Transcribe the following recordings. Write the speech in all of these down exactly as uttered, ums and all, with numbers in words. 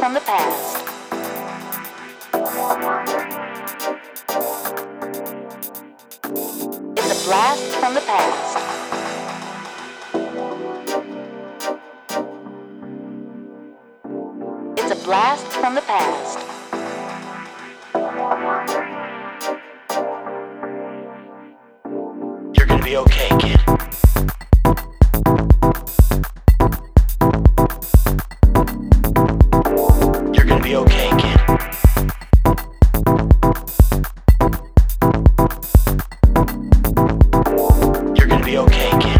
from the past. It's a blast from the past. It's a blast from the past. You're gonna be okay, kid. You're gonna be okay, kid. You're gonna be okay, kid.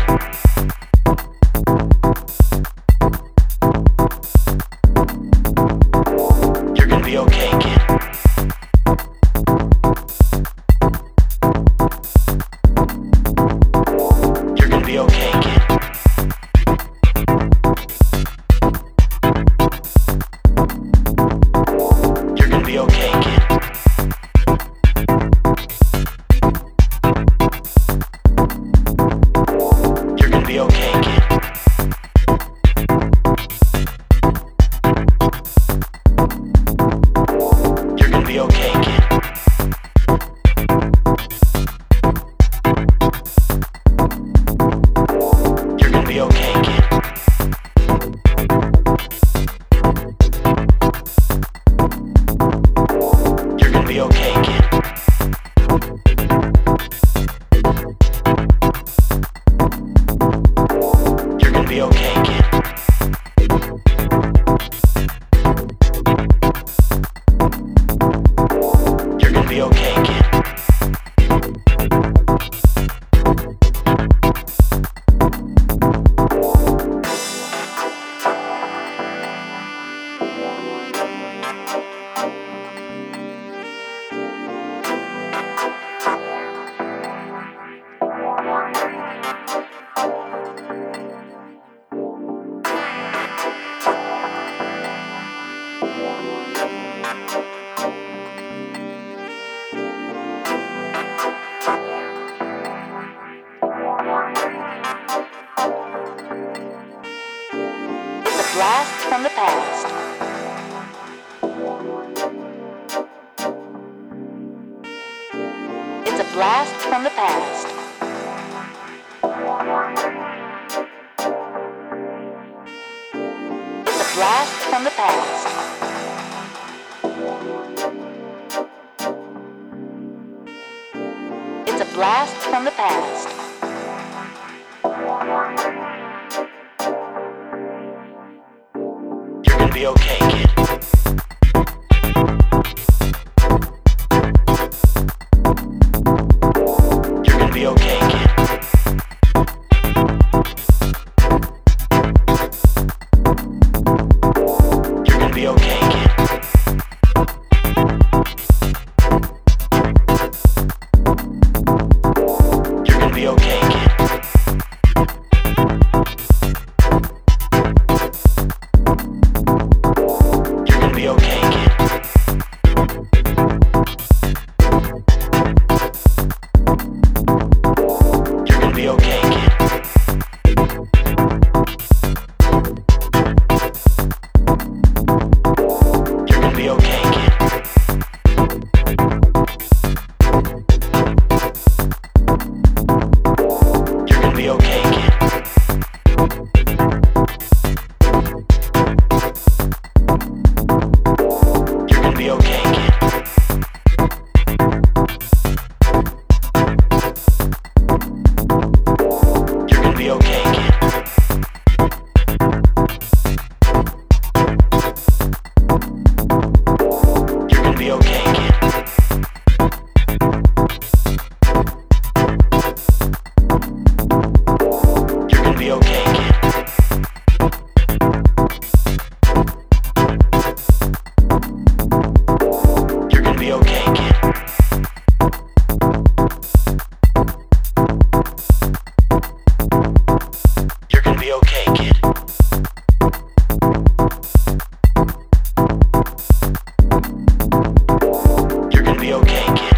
You're gonna be okay, kid. You're gonna be okay, kid. You're gonna be okay, kid. You're gonna be okay, kid. You're gonna be okay, kid. You're gonna be okay, kid. You're gonna be okay, kid. You're gonna be okay, kid. You're gonna be okay, kid. It's a blast from the past. It's a blast from the past. It's a blast from the past. It's a blast from the past. You're gonna be okay, kid. You're gonna be okay, kid. You're gonna be okay, kid. You're gonna be okay, kid. You're gonna be okay, kid. You're gonna be okay, kid. You're gonna be okay, kid. You're gonna be okay, kid. You're gonna be okay, kid. You're gonna be okay, kid. You're gonna be okay, kid. You're gonna be okay, kid. You're gonna be okay, kid. You're gonna be okay, kid. You're gonna be okay, kid.